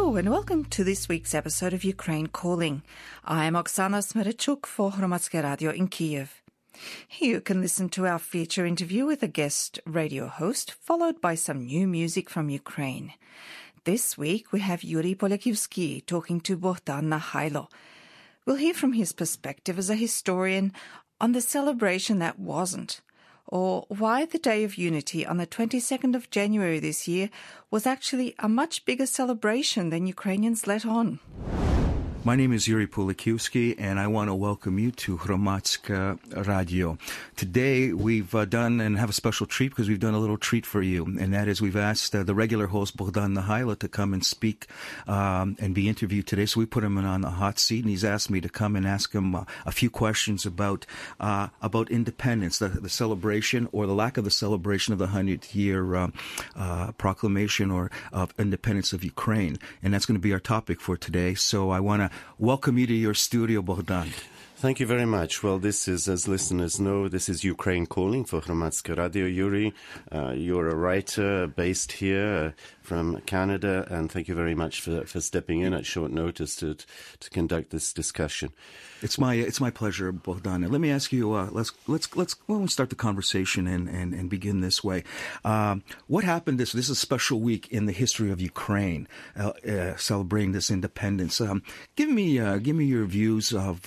Hello and welcome to this week's episode of Ukraine Calling. I am Oksana Smerechuk for Hromadske Radio in Kiev. Here you can listen to our feature interview with a guest radio host, followed by some new music from Ukraine. This week we have Yuri Polakivsky talking to Bohdan Nahailo. We'll hear from his perspective as a historian on the celebration that wasn't, or why the Day of Unity on the 22nd of January this year was actually a much bigger celebration than Ukrainians let on. My name is Yuri Polakivsky, and I want to welcome you to Hromadske Radio. Today, we've done and have a special treat because we've done a little treat for you, and that is we've asked the regular host, Bohdan Nahailo, to come and speak and be interviewed today. So we put him on the hot seat, and he's asked me to come and ask him a few questions about independence, the celebration or the lack of the celebration of the 100-year proclamation or of independence of Ukraine. And that's going to be our topic for today. So I want to welcome you to your studio, Bohdan. Thank you very much. Well, this is, as listeners know, this is Ukraine Calling for Hromadske Radio. Yuri, you're a writer based here from Canada, and thank you very much for stepping in at short notice to conduct this discussion. It's my pleasure, Bohdan. And let me ask you, let's start the conversation and begin this way. What happened this is a special week in the history of Ukraine, celebrating this independence. Give me your views of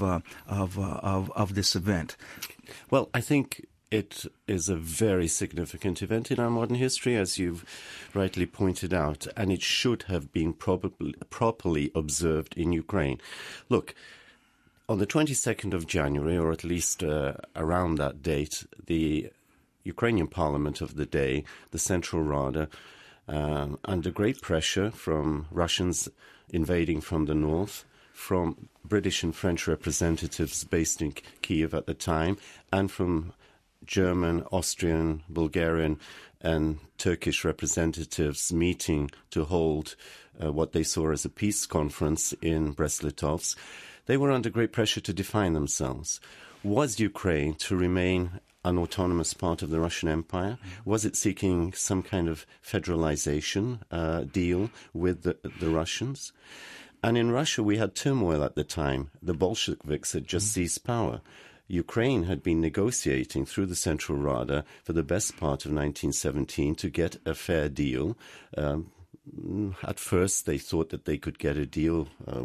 this event. Well, I think it is a very significant event in our modern history, as you've rightly pointed out, and it should have been properly observed in Ukraine. Look, on the 22nd of January, or at least around that date, the Ukrainian parliament of the day, the Central Rada, under great pressure from Russians invading from the north, from British and French representatives based in Kiev at the time, and from German, Austrian, Bulgarian, and Turkish representatives meeting to hold what they saw as a peace conference in Brest-Litovsk. They were under great pressure to define themselves. Was Ukraine to remain an autonomous part of the Russian Empire? Was it seeking some kind of federalization deal with the Russians? And in Russia, we had turmoil at the time. The Bolsheviks had just seized power. Ukraine had been negotiating through the Central Rada for the best part of 1917 to get a fair deal. At first, they thought that they could get a deal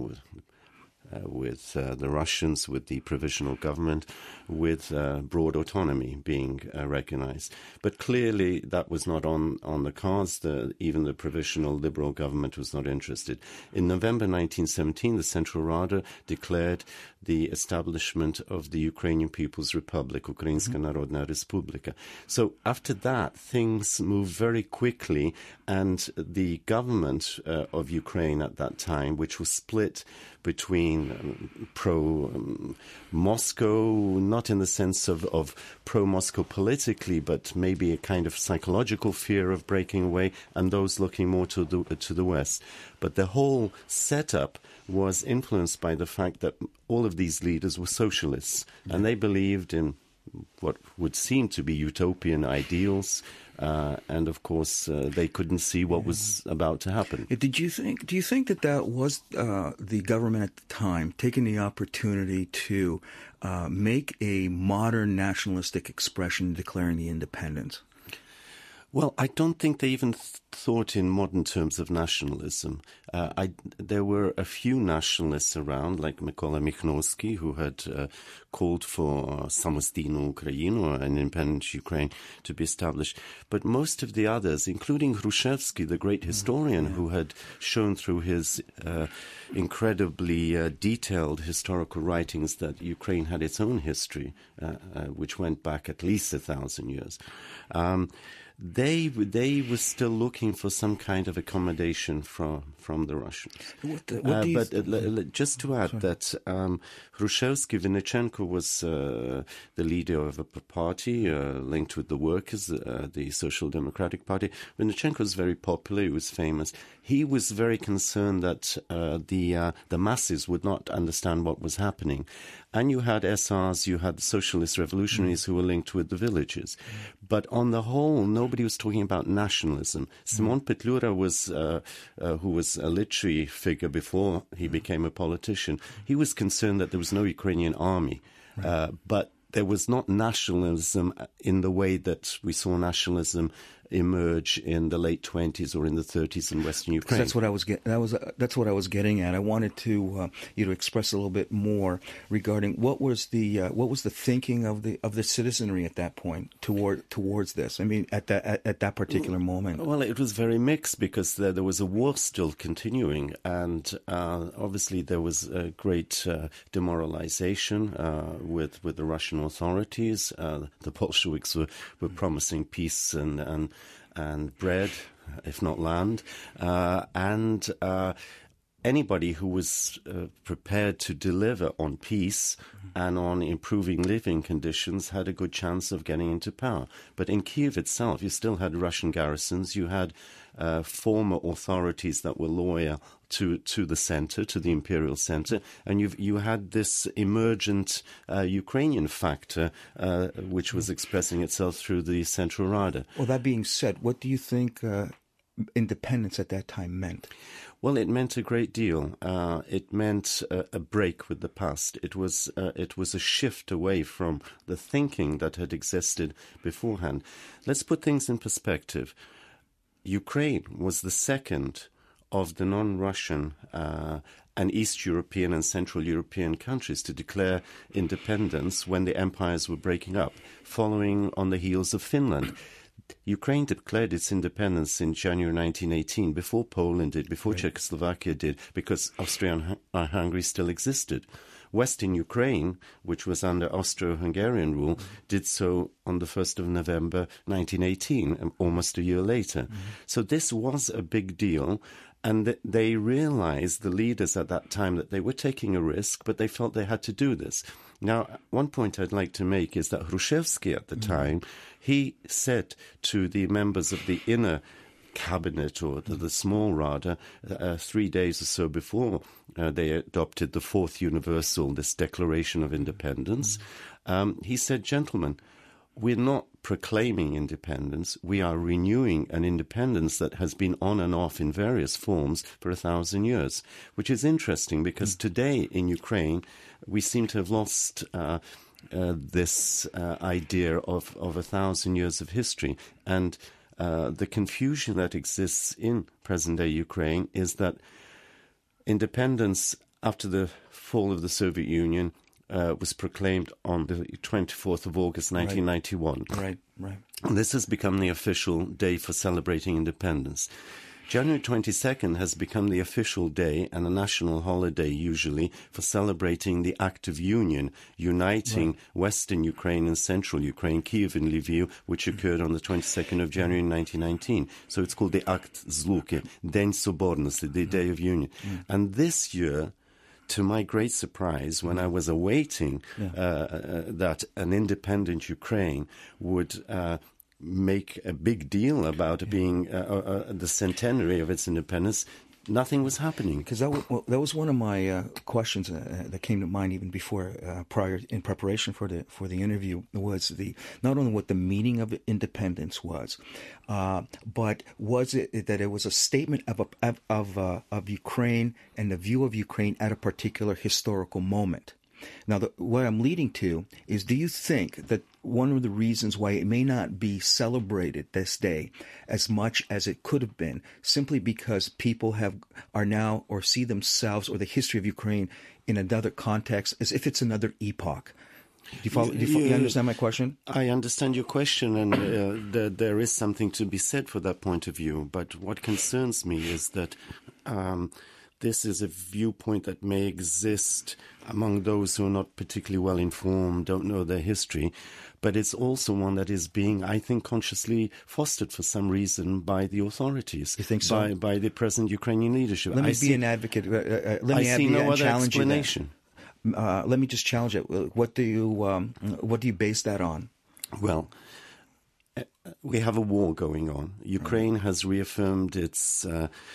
with the Russians, with the provisional government, with broad autonomy being recognized. But clearly that was not on the cards. Even the provisional liberal government was not interested. In November 1917, the Central Rada declared the establishment of the Ukrainian People's Republic, Ukrainska Narodna Respublika. So after that, things moved very quickly, and the government of Ukraine at that time, which was split between pro-Moscow, not in the sense of pro-Moscow politically, but maybe a kind of psychological fear of breaking away, and those looking more to the West. But the whole setup was influenced by the fact that all of these leaders were socialists, and they believed in what would seem to be utopian ideals, and of course they couldn't see what was about to happen. Do you think that was the government at the time taking the opportunity to make a modern nationalistic expression declaring the independence? Well, I don't think they even thought in modern terms of nationalism. There were a few nationalists around, like Mykola Mikhnovsky, who had called for Samostійну Україну, an independent Ukraine, to be established. But most of the others, including Hrushevsky, the great historian, who had shown through his incredibly detailed historical writings that Ukraine had its own history, which went back at least 1,000 years. They were still looking for some kind of accommodation from the Russians. Just to add that Hrushevsky, Vinnychenko was the leader of a party linked with the workers, the Social Democratic Party. Vinnychenko was very popular. He was famous. He was very concerned that the masses would not understand what was happening. And you had SRs, you had socialist revolutionaries who were linked with the villages. But on the whole, no nobody was talking about nationalism. Simon Petlura was, who was a literary figure before he became a politician. He was concerned that there was no Ukrainian army, but there was not nationalism in the way that we saw nationalism emerge in the late 20s or in the 30s in Western Ukraine. That's what I was that's what I was getting at. I wanted to you to express a little bit more regarding what was the thinking of the citizenry at that point towards this. I mean, at that particular moment. Well, it was very mixed because there was a war still continuing, and obviously there was a great demoralization with the Russian authorities. The Bolsheviks were promising peace and bread, if not land, and anybody who was prepared to deliver on peace and on improving living conditions had a good chance of getting into power. But in Kiev itself, you still had Russian garrisons. You had former authorities that were loyal to the center, to the imperial center, and you had this emergent Ukrainian factor, which was expressing itself through the Central Rada. Well, that being said, what do you think independence at that time meant? Well, it meant a great deal. It meant a break with the past. It was a shift away from the thinking that had existed beforehand. Let's put things in perspective. Ukraine was the second of the non-Russian and East European and Central European countries to declare independence when the empires were breaking up, following on the heels of Finland. Ukraine declared its independence in January 1918, before Poland did, before Czechoslovakia did, because Austria and Hungary still existed. Western Ukraine, which was under Austro-Hungarian rule, did so on the 1st of November 1918, almost a year later. So this was a big deal, and they realized, the leaders at that time, that they were taking a risk, but they felt they had to do this. Now, one point I'd like to make is that Hrushevsky at the time, he said to the members of the inner cabinet, or the small Rada, 3 days or so before they adopted the Fourth Universal, this Declaration of Independence, he said, gentlemen, we're not proclaiming independence, we are renewing an independence that has been on and off in various forms for 1,000 years, which is interesting because today in Ukraine we seem to have lost this idea of 1,000 years of history, and the confusion that exists in present-day Ukraine is that independence after the fall of the Soviet Union was proclaimed on the 24th of August, 1991. Right. And this has become the official day for celebrating independence. January 22nd has become the official day and a national holiday usually for celebrating the Act of Union, uniting Western Ukraine and Central Ukraine, Kiev and Lviv, which occurred on the 22nd of January 1919. So it's called the Akt Zluky, День Соборності, the Day of Union. And this year, to my great surprise, when I was awaiting that an independent Ukraine would make a big deal about being the centenary of its independence, nothing was happening. Because that was one of my questions that came to mind even before, prior, in preparation for the interview, was not only what the meaning of independence was, but was it that it was a statement of Ukraine and the view of Ukraine at a particular historical moment. Now, what I'm leading to is, do you think that one of the reasons why it may not be celebrated this day as much as it could have been, simply because people are now or see themselves or the history of Ukraine in another context, as if it's another epoch? Do you understand my question? I understand your question, and there is something to be said for that point of view. But what concerns me is that this is a viewpoint that may exist among those who are not particularly well informed, don't know their history, but it's also one that is being, I think, consciously fostered for some reason by the authorities. You think so? By the present Ukrainian leadership. Let me be an advocate. I see no other explanation. Let me just challenge it. What do you base that on? Well, we have a war going on. Ukraine has reaffirmed its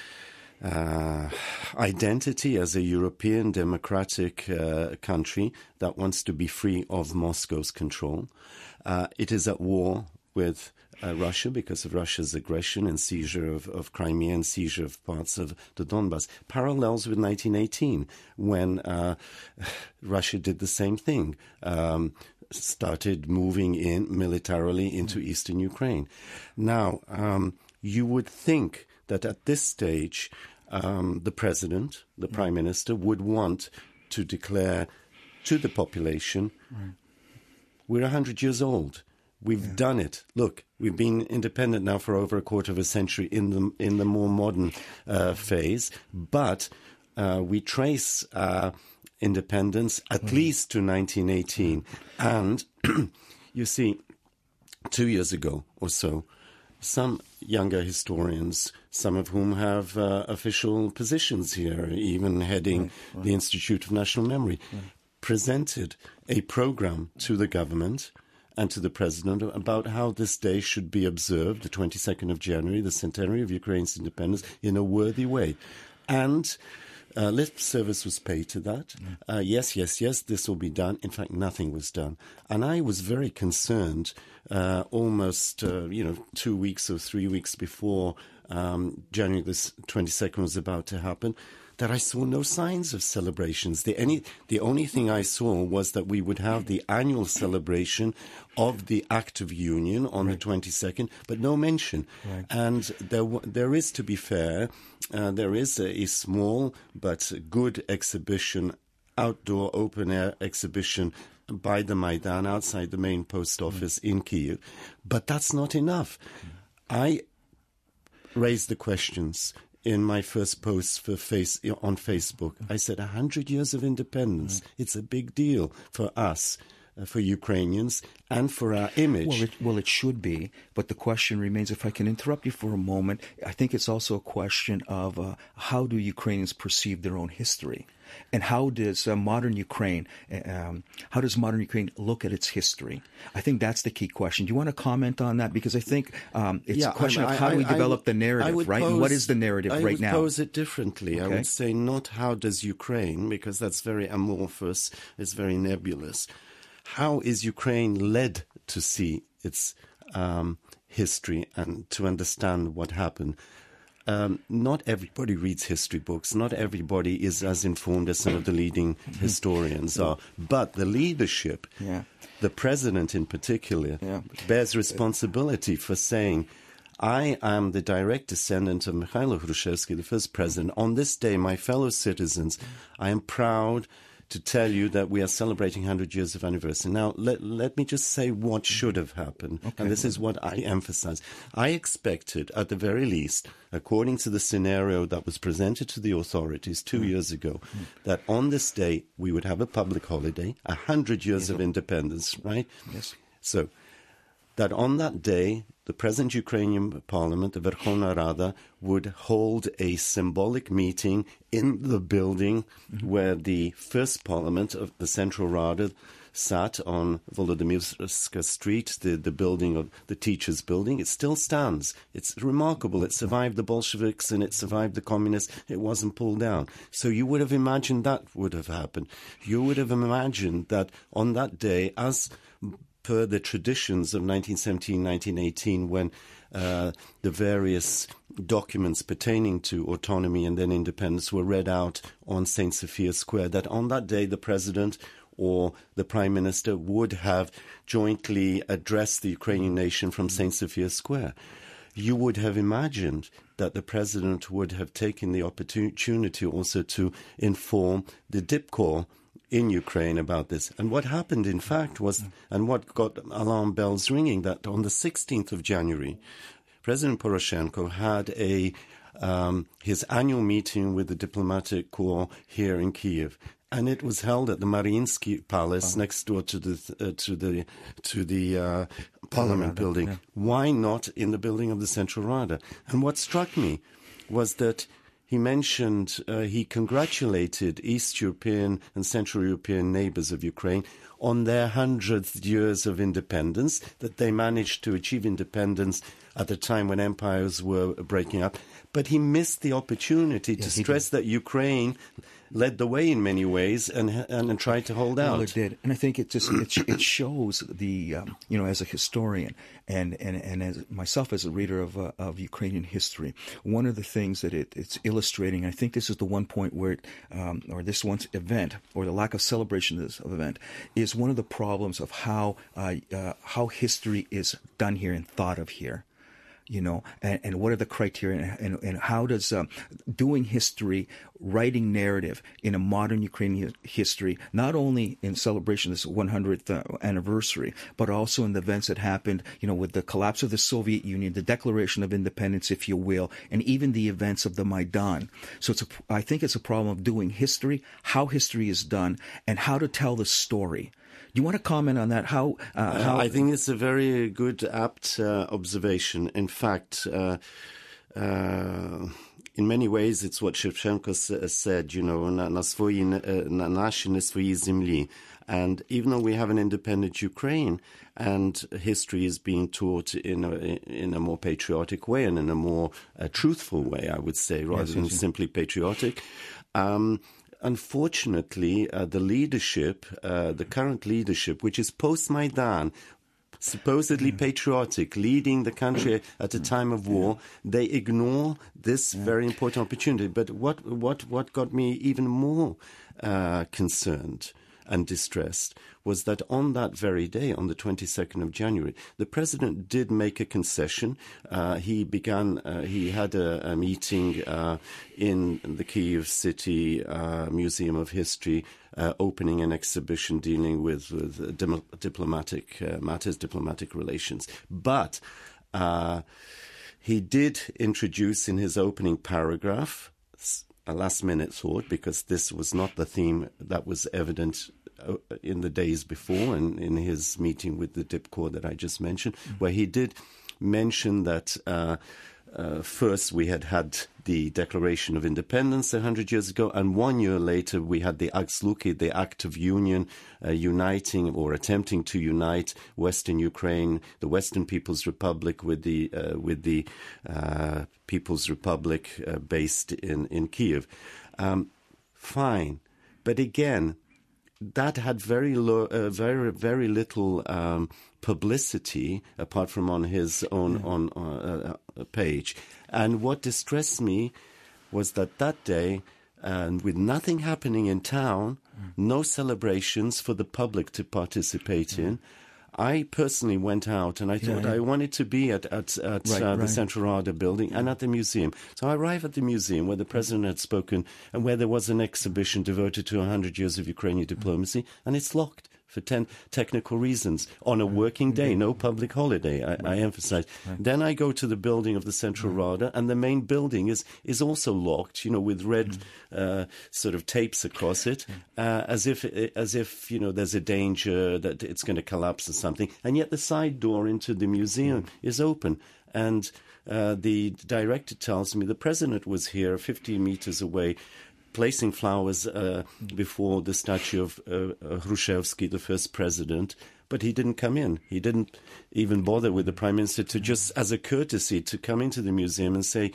identity as a European democratic country that wants to be free of Moscow's control. It is at war with Russia because of Russia's aggression and seizure of Crimea and seizure of parts of the Donbass. Parallels with 1918 when Russia did the same thing, started moving in militarily into eastern Ukraine. Now, you would think that at this stage, the president, the prime minister, would want to declare to the population, we're 100 years old. We've done it. Look, we've been independent now for over a quarter of a century in the more modern phase, but we trace independence at least to 1918. And you see, 2 years ago or so, some younger historians, some of whom have official positions here, even heading the Institute of National Memory, presented a program to the government and to the president about how this day should be observed, the 22nd of January, the centenary of Ukraine's independence, in a worthy way. And lip service was paid to that. Yes, this will be done. In fact, nothing was done. And I was very concerned almost 2 weeks or 3 weeks before January the 22nd was about to happen, that I saw no signs of celebrations. The only thing I saw was that we would have the annual celebration of the Act of Union on the 22nd, but no mention. Right. And there is, to be fair, there is a small but good exhibition, outdoor open-air exhibition by the Maidan outside the main post office in Kyiv. But that's not enough. I raised the questions in my first post on Facebook. I said 100 years of independence. It's a big deal for us, for Ukrainians, and for our image. Well, it should be, but the question remains, if I can interrupt you for a moment, I think it's also a question of how do Ukrainians perceive their own history? And how does modern Ukraine look at its history? I think that's the key question. Do you want to comment on that? Because I think it's a question of how do we develop the narrative, right? And what is the narrative right now? I would pose it differently. Okay. I would say not how does Ukraine, because that's very amorphous, it's very nebulous. How is Ukraine led to see its history and to understand what happened? Not everybody reads history books. Not everybody is as informed as some of the leading historians are. But the leadership, the president in particular, bears responsibility for saying, I am the direct descendant of Mikhailo Hrushevsky, the first president. On this day, my fellow citizens, I am proud to tell you that we are celebrating 100 years of anniversary. Now, let me just say what should have happened. Okay. And this is what I emphasize. I expected, at the very least, according to the scenario that was presented to the authorities 2 years ago, that on this day we would have a public holiday, 100 years of independence, right? Yes. So that on that day, the present Ukrainian parliament, the Verkhovna Rada, would hold a symbolic meeting in the building where the first parliament of the Central Rada sat on Volodymyrska Street, the building of the teachers' building. It still stands. It's remarkable. It survived the Bolsheviks and it survived the communists. It wasn't pulled down. So you would have imagined that would have happened. You would have imagined that on that day, as per the traditions of 1917, 1918, when the various documents pertaining to autonomy and then independence were read out on St. Sophia Square, that on that day the president or the prime minister would have jointly addressed the Ukrainian nation from St. Sophia Square. You would have imagined that the president would have taken the opportunity also to inform the Dipkor in Ukraine about this. And what happened, in fact, was, and what got alarm bells ringing, that on the 16th of January, President Poroshenko had his annual meeting with the diplomatic corps here in Kyiv. And it was held at the Mariinsky Palace next door to the Parliament building. Yeah. Why not in the building of the Central Rada? And what struck me was that he mentioned, he congratulated East European and Central European neighbors of Ukraine on their 100th years of independence, that they managed to achieve independence at the time when empires were breaking up. But he missed the opportunity to stress that Ukraine led the way in many ways and tried to hold out. Well, it did, and I think it shows the as a historian and as myself as a reader of Ukrainian history, one of the things that it's illustrating. I think this is the one point where or this one event or the lack of celebration of this event is one of the problems of how history is done here and thought of here. And what are the criteria and how does doing history, writing narrative in a modern Ukrainian history, not only in celebration of this 100th anniversary, but also in the events that happened, with the collapse of the Soviet Union, the Declaration of Independence, if you will, and even the events of the Maidan. So I think it's a problem of doing history, how history is done, and how to tell the story. Do you want to comment on that? How I think it's a very good, apt observation. In fact, in many ways, it's what Shevchenko said, na нашій, не своїй землі. And even though we have an independent Ukraine and history is being taught in a more patriotic way and in a more truthful way, I would say, rather than simply patriotic, unfortunately, the leadership, the current leadership, which is post-Maidan, supposedly patriotic, leading the country at a time of war, they ignore this very important opportunity. But what got me even more concerned and distressed was that on that very day, on the 22nd of January, the president did make a concession. He had a meeting in the Kyiv City Museum of History, opening an exhibition dealing with diplomatic matters, diplomatic relations. But he did introduce in his opening paragraph a last-minute thought, because this was not the theme that was evident in the days before and in his meeting with the DIPCOR that I just mentioned, where he did mention that first we had the Declaration of Independence 100 years ago, and 1 year later we had the Aks Luki, the Act of Union, uniting or attempting to unite Western Ukraine, the Western People's Republic, with the People's Republic based in Kyiv. Fine, but again, that had very little publicity apart from on his own page. And what distressed me was that day, and with nothing happening in town, no celebrations for the public to participate in, I personally went out and I thought I wanted to be at the Central Rada building and at the museum. So I arrived at the museum where the president had spoken and where there was an exhibition devoted to 100 years of Ukrainian diplomacy, and it's locked for 10 technical reasons on a working day, no public holiday, I emphasize. Then I go to the building of the Central Rada, and the main building is also locked, with red sort of tapes across it, as if there's a danger that it's going to collapse or something. And yet the side door into the museum is open. And the director tells me the president was here 15 meters away, placing flowers before the statue of Hrushevsky, the first president, but he didn't come in. He didn't even bother with the prime minister to just, as a courtesy, to come into the museum and say,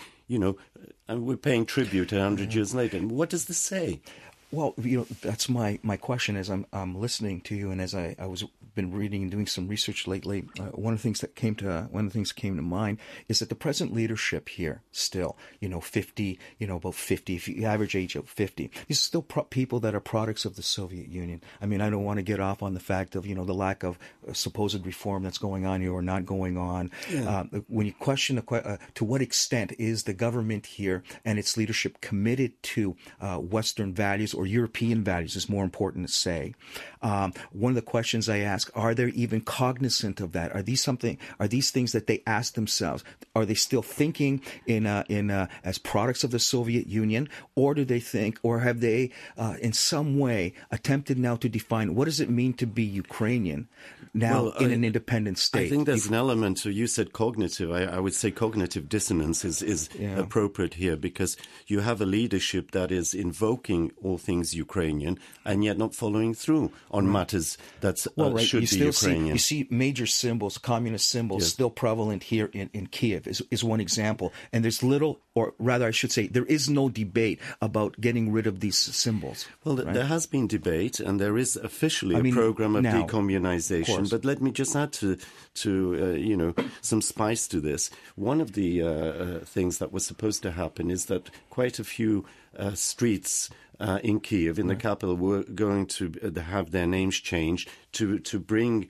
we're paying tribute 100 years later. And what does this say? Well, that's my question as I'm listening to you, and as I was been reading and doing some research lately. One of the things that came to mind is that the present leadership here still, 50, about 50, if you average age of 50, these are still people that are products of the Soviet Union. I mean, I don't want to get off on the fact of the lack of supposed reform that's going on here or not going on. Yeah. When you question to what extent is the government here and its leadership committed to Western values or European values, is more important to say. One of the questions I ask, are they even cognizant of that? Are these things that they ask themselves? Are they still thinking in as products of the Soviet Union, or do they think, or have they in some way attempted now to define what does it mean to be Ukrainian now in an independent state? I think there's an element. So you said cognitive. I would say cognitive dissonance is appropriate here, because you have a leadership that is invoking all things Ukrainian and yet not following through on matters that should be Ukrainian. You see major symbols, communist symbols, still prevalent here in Kiev is one example. And there's little, or rather I should say, there is no debate about getting rid of these symbols. Well, right? there has been debate, and there is officially a program of decommunization. But let me just add to some spice to this. One of the things that was supposed to happen is that quite a few streets in Kiev, in the capital, were going to have their names changed to bring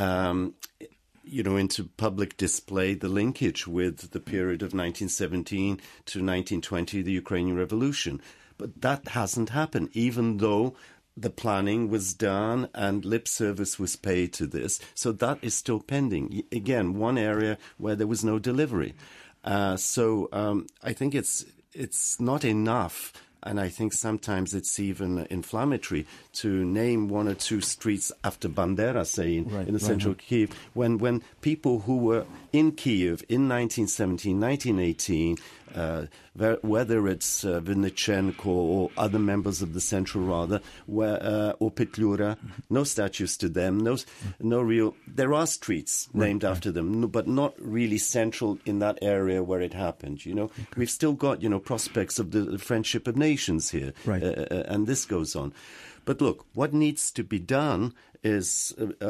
into public display the linkage with the period of 1917 to 1920, the Ukrainian Revolution. But that hasn't happened, even though the planning was done and lip service was paid to this. So that is still pending. Again, one area where there was no delivery. So I think it's not enough, and I think sometimes it's even inflammatory to name one or two streets after Bandera, say, in the central Kiev, when people who were in Kiev in 1917, 1918, whether it's Vinnychenko or other members of the Central Rada, or Petlura, no statues to them, no real. There are streets named after them, but not really central in that area where it happened. We've still got prospects of the Friendship of Nations here, and this goes on. But look, what needs to be done is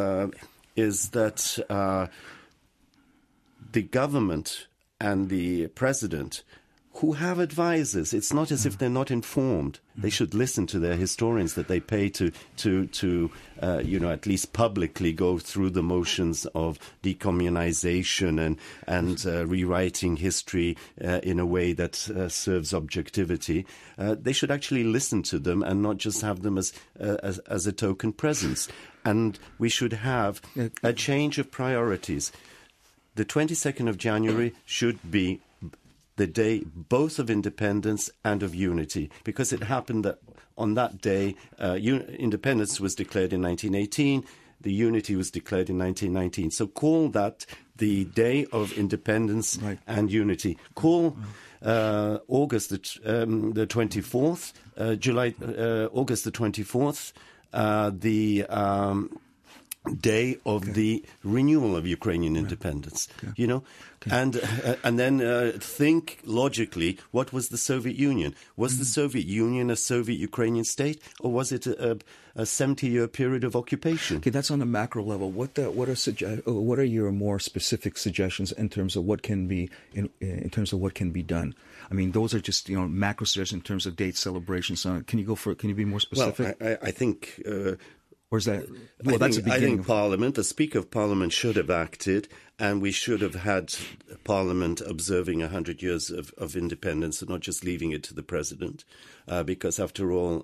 that the government and the president, who have advisors, it's not as if they're not informed. They should listen to their historians that they pay to at least publicly go through the motions of decommunization and rewriting history in a way that serves objectivity. They should actually listen to them and not just have them as a token presence. And we should have a change of priorities. The 22nd of January should be the day both of independence and of unity, because it happened that on that day, independence was declared in 1918, the unity was declared in 1919. So call that the day of independence and unity. Call August the 24th, August the 24th, the day of the renewal of Ukrainian independence, and then think logically, what was the Soviet Union? Was the Soviet Union a Soviet Ukrainian state, or was it a 70-year period of occupation? Okay, that's on a macro level. What are your more specific suggestions in terms of what can be in terms of what can be done? I mean, those are just macro suggestions in terms of date celebrations. Can you be more specific? Well, I think. Or is that? Well, I think Parliament, the Speaker of Parliament, should have acted, and we should have had Parliament observing 100 years of independence and not just leaving it to the President, because after all,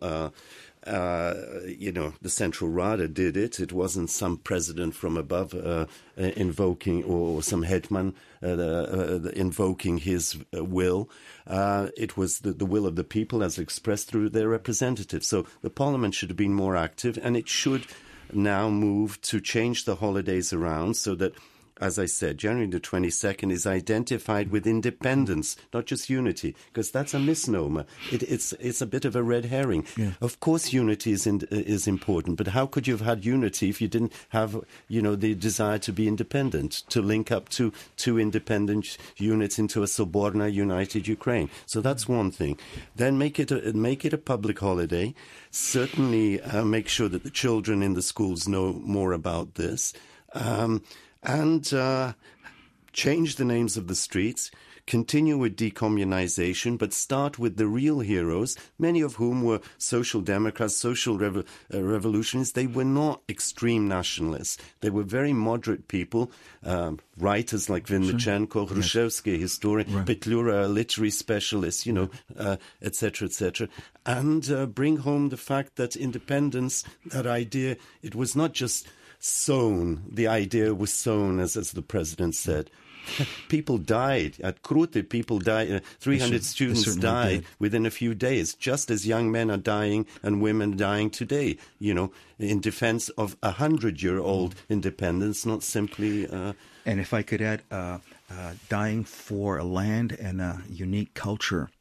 the Central Rada did it. It wasn't some president from above invoking, or some hetman invoking his will. It was the will of the people as expressed through their representatives. So the Parliament should have been more active, and it should now move to change the holidays around so that, as I said, January the 22nd is identified with independence, not just unity, because that's a misnomer. It's a bit of a red herring. Yeah. Of course, unity is important, but how could you have had unity if you didn't have, the desire to be independent, to link up to two independent units into a Soborna united Ukraine? So that's one thing. Then make it a public holiday. Certainly make sure that the children in the schools know more about this. And change the names of the streets, continue with decommunization, but start with the real heroes, many of whom were social democrats, social revolutionists. They were not extreme nationalists. They were very moderate people, writers like Vinnychenko, Hrushevsky, historian, Petlura, a literary specialist, etc., etc. And bring home the fact that independence, that idea, it was not just sown. The idea was sown, as the president said. People died. At Krute, people died. 300 students died within a few days, just as young men are dying and women dying today, in defense of 100-year-old independence, not simply... And if I could add, dying for a land and a unique culture.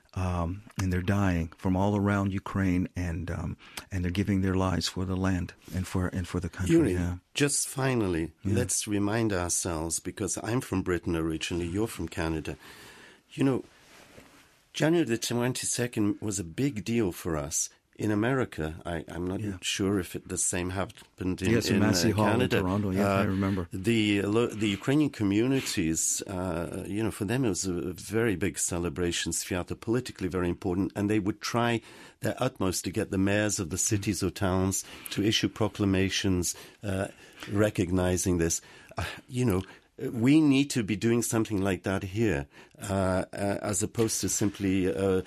and they're dying from all around Ukraine, and they're giving their lives for the land and for the country. Yuri, Yeah. just finally, let's remind ourselves, because I'm from Britain originally, you're from Canada. You know, January the 22nd was a big deal for us. In America, I'm not sure if the same happened in Massey Hall Canada. in Toronto. Yeah, I remember. The Ukrainian communities, for them it was a very big celebration, Sviata, politically very important, and they would try their utmost to get the mayors of the cities or towns to issue proclamations recognizing this. We need to be doing something like that here, as opposed to simply.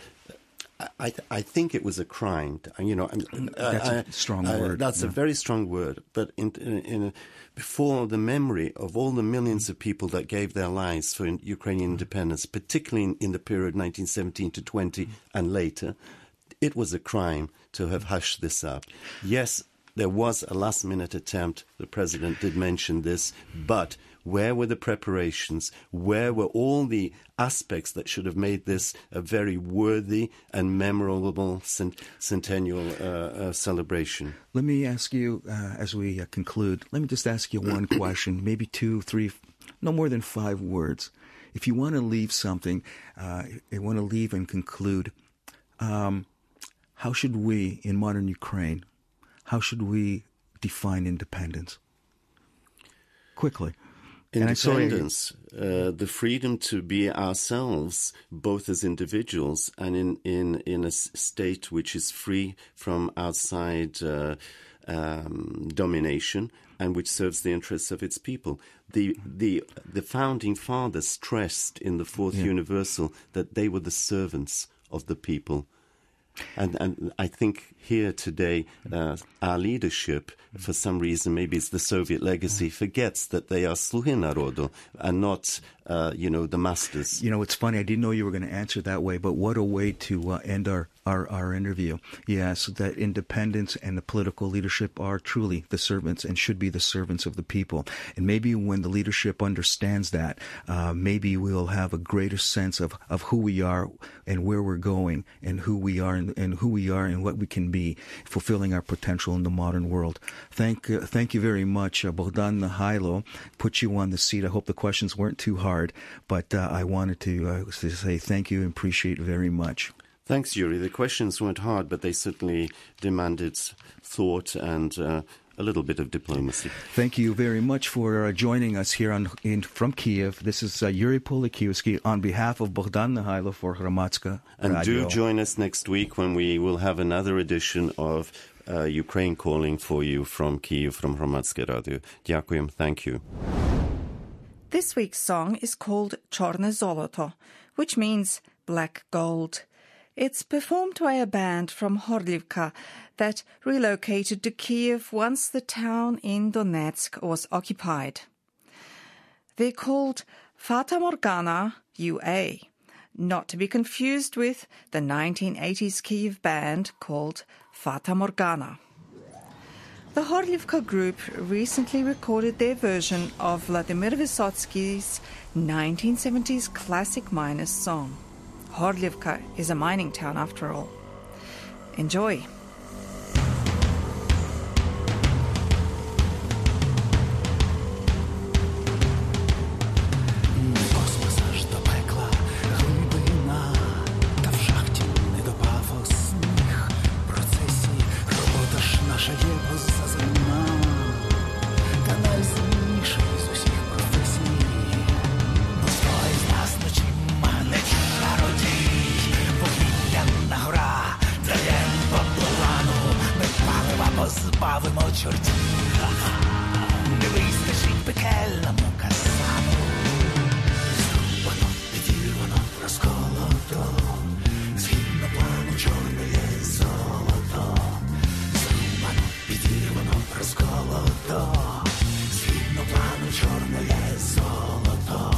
I think it was a crime. That's a strong word. That's a very strong word. But before the memory of all the millions of people that gave their lives for Ukrainian independence, particularly in the period 1917 to 20 and later, it was a crime to have hushed this up. Yes, there was a last-minute attempt. The president did mention this, but where were the preparations? Where were all the aspects that should have made this a very worthy and memorable centennial celebration? Let me ask you, as we conclude, let me just ask you one question, maybe 2, 3, no more than 5 words. If you want to leave something, you want to leave and conclude, how should we, in modern Ukraine, how should we define independence? Quickly. Independence, the freedom to be ourselves, both as individuals and in a state which is free from outside domination and which serves the interests of its people. The founding fathers stressed in the Fourth Universal that they were the servants of the people. And I think here today, our leadership, for some reason, maybe it's the Soviet legacy, forgets that they are sluhi narodu and not, the masters. It's funny. I didn't know you were going to answer that way, but what a way to end our interview. Yes, that independence and the political leadership are truly the servants and should be the servants of the people. And maybe when the leadership understands that, maybe we'll have a greater sense of who we are and where we're going and who we are and who we are and what we can be, fulfilling our potential in the modern world. Thank you very much, Bogdan Mihailo. Put you on the seat. I hope the questions weren't too hard, but I wanted to say thank you and appreciate it very much. Thanks, Yuri. The questions weren't hard, but they certainly demanded thought and a little bit of diplomacy. Thank you very much for joining us here from Kiev. This is Yuri Polikiewski on behalf of Bogdan Mihailo for Hromadska And Radio. do join us next week when we will have another edition of Ukraine Calling for you from Kiev, from Hromadske Radio. Дякуем. Thank you. This week's song is called Chorne Zoloto, which means black gold. It's performed by a band from Horlivka that relocated to Kiev once the town in Donetsk was occupied. They're called Fata Morgana UA, not to be confused with the 1980s Kiev band called Fata Morgana. The Horlivka group recently recorded their version of Vladimir Vysotsky's 1970s classic miners song. Horlivka is a mining town after all. Enjoy. Позбавимо чортів, не вистачить пекельному казану. Зрубано, підірвано, розколото, згідно плану чорне є золото. Зрубано, підірвано, розколото, згідно плану чорне є золото.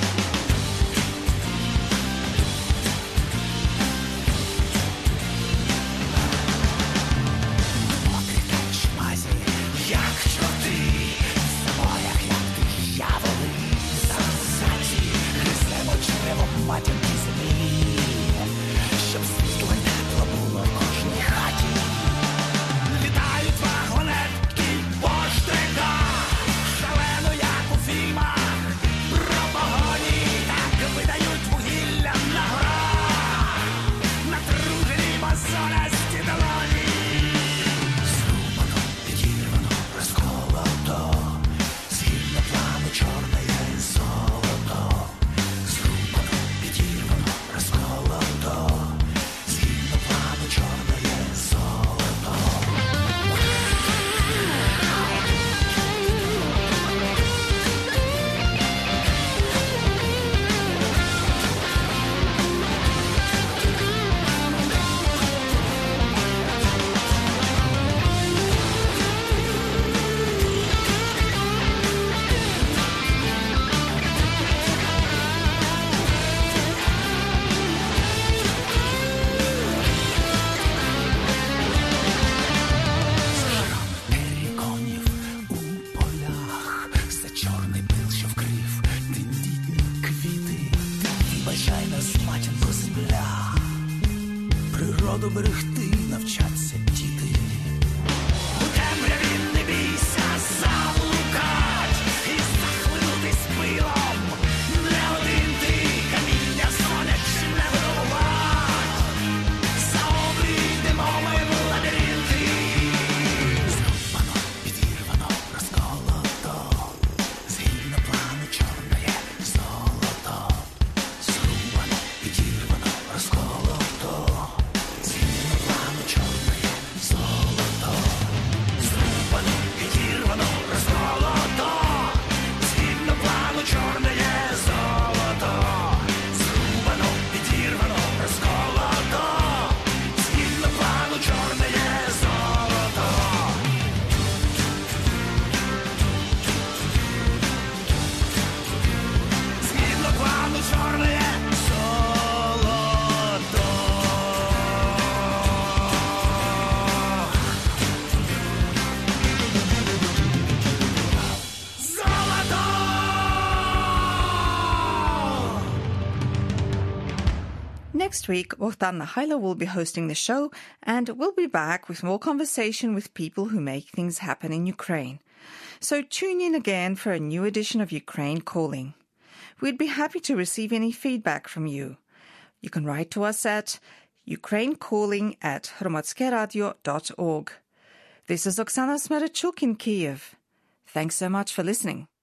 Як чорти, в собоях, як дияволи, завзяті, гриземо чревом матінки землі. Next week, Bogdan Nahailo will be hosting the show, and we'll be back with more conversation with people who make things happen in Ukraine. So tune in again for a new edition of Ukraine Calling. We'd be happy to receive any feedback from you. You can write to us at ukrainecalling@hromadskeradio.org. This is Oksana Smerachuk in Kyiv. Thanks so much for listening.